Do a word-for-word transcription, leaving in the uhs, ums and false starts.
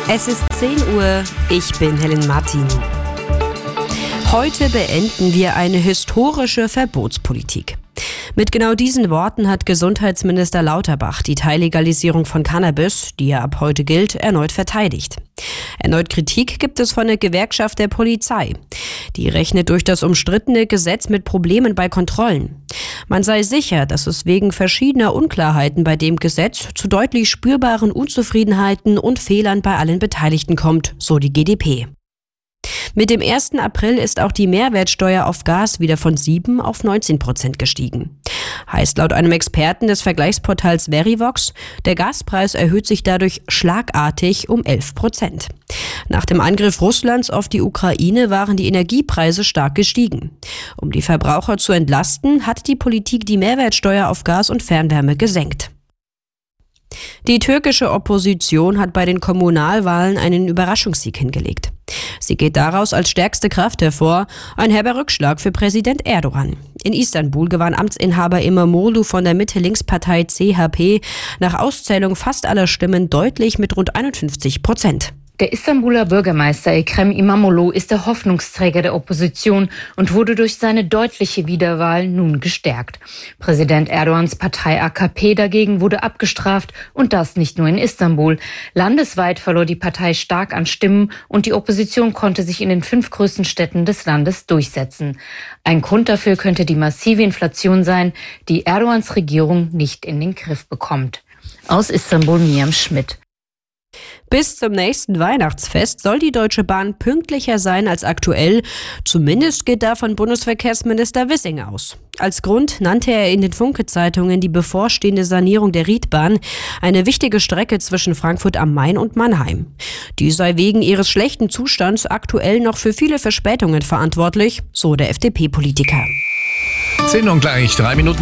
Es ist zehn Uhr, ich bin Helen Martin. Heute beenden wir eine historische Verbotspolitik. Mit genau diesen Worten hat Gesundheitsminister Lauterbach die Teillegalisierung von Cannabis, die ja ab heute gilt, erneut verteidigt. Erneut Kritik gibt es von der Gewerkschaft der Polizei. Die rechnet durch das umstrittene Gesetz mit Problemen bei Kontrollen. Man sei sicher, dass es wegen verschiedener Unklarheiten bei dem Gesetz zu deutlich spürbaren Unzufriedenheiten und Fehlern bei allen Beteiligten kommt, so die G d P. Mit dem ersten April ist auch die Mehrwertsteuer auf Gas wieder von sieben auf neunzehn Prozent gestiegen. Heißt laut einem Experten des Vergleichsportals Verivox, der Gaspreis erhöht sich dadurch schlagartig um elf Prozent. Nach dem Angriff Russlands auf die Ukraine waren die Energiepreise stark gestiegen. Um die Verbraucher zu entlasten, hat die Politik die Mehrwertsteuer auf Gas und Fernwärme gesenkt. Die türkische Opposition hat bei den Kommunalwahlen einen Überraschungssieg hingelegt. Sie geht daraus als stärkste Kraft hervor, ein herber Rückschlag für Präsident Erdogan. In Istanbul gewann Amtsinhaber İmamoğlu von der Mitte-Links-Partei C H P nach Auszählung fast aller Stimmen deutlich mit rund einundfünfzig Prozent. Der Istanbuler Bürgermeister Ekrem İmamoğlu ist der Hoffnungsträger der Opposition und wurde durch seine deutliche Wiederwahl nun gestärkt. Präsident Erdogans Partei A K P dagegen wurde abgestraft und das nicht nur in Istanbul. Landesweit verlor die Partei stark an Stimmen und die Opposition konnte sich in den fünf größten Städten des Landes durchsetzen. Ein Grund dafür könnte die massive Inflation sein, die Erdogans Regierung nicht in den Griff bekommt. Aus Istanbul Miriam Schmidt. Bis zum nächsten Weihnachtsfest soll die Deutsche Bahn pünktlicher sein als aktuell. Zumindest geht davon Bundesverkehrsminister Wissing aus. Als Grund nannte er in den Funke-Zeitungen die bevorstehende Sanierung der Riedbahn, eine wichtige Strecke zwischen Frankfurt am Main und Mannheim. Die sei wegen ihres schlechten Zustands aktuell noch für viele Verspätungen verantwortlich, so der F D P-Politiker. zehn und gleich drei Minuten.